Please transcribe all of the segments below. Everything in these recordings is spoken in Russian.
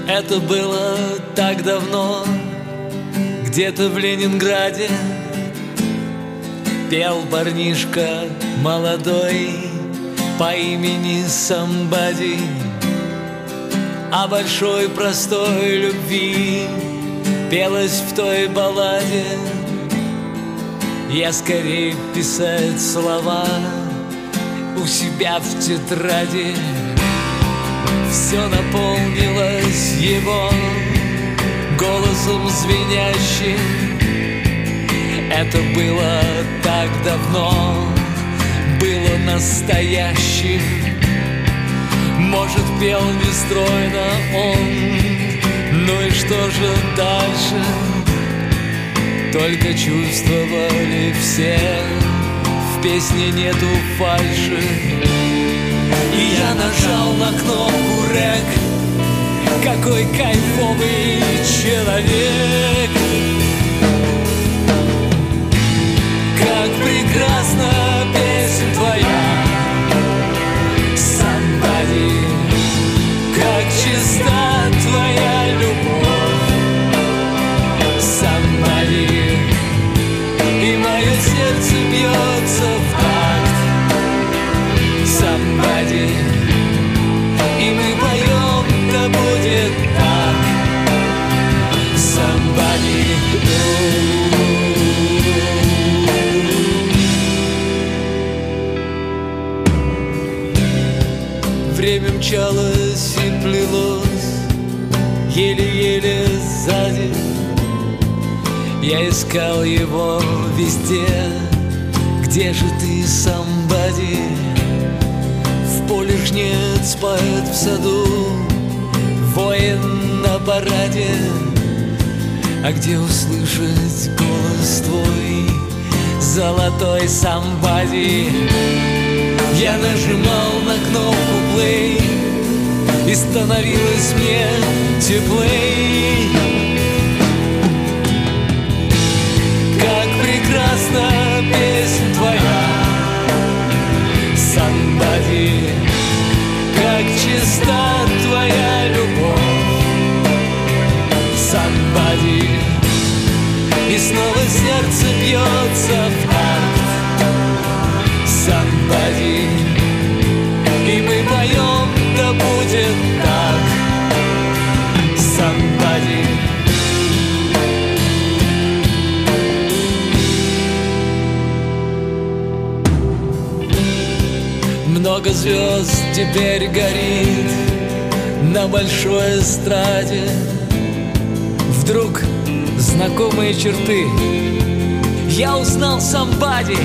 Это было так давно, где-то в Ленинграде пел парнишка молодой по имени Somebody о большой простой любви. Пелось в той балладе: я скорее писать слова у себя в тетради. Все наполнилось его голосом звенящим. Это было так давно, было настоящим. Может, пел нестройно он, ну и что же дальше? Только чувствовали все, в песне нету фальши. И я нажал на кнопку рэк. Какой кайфовый человек! Как прекрасна песня твоя, Somebody, как чиста твоя любовь, Somebody, и мое сердце бьется в такт, Somebody, и мы поем, да будет так, Somebody. Время мчалось и плелось еле-еле сзади. Я искал его везде. Где же ты, Somebody? В поле жнец поет в саду, воин на параде. А где услышать голос твой, золотой Somebody? Я нажимал на кнопку play, и становилось мне теплей. Как прекрасна песня твоя, Somebody, как чиста твоя любовь, Somebody, и снова сердце бьется в такт, Somebody, и мы поем, да будет так, Somebody. Много звезд теперь горит на большой эстраде. Вдруг знакомые черты я узнал Somebody.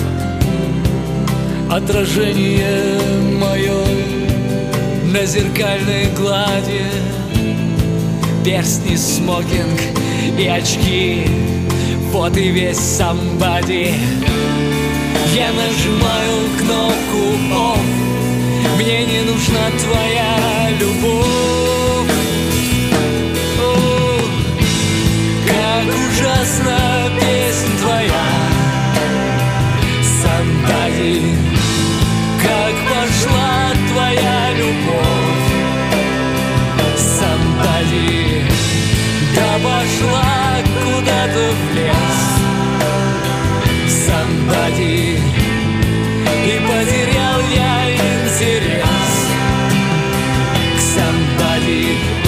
Отражение мое на зеркальной глади, перстни, смокинг и очки, вот и весь Somebody. Я нажимаю кнопку off, мне не нужна твоя любовь. О, как ужасна песня твоя, Somebody, как пошла твоя любовь, Somebody, да пошла куда-то в лес, Somebody, и потерял я интерес к Somebody.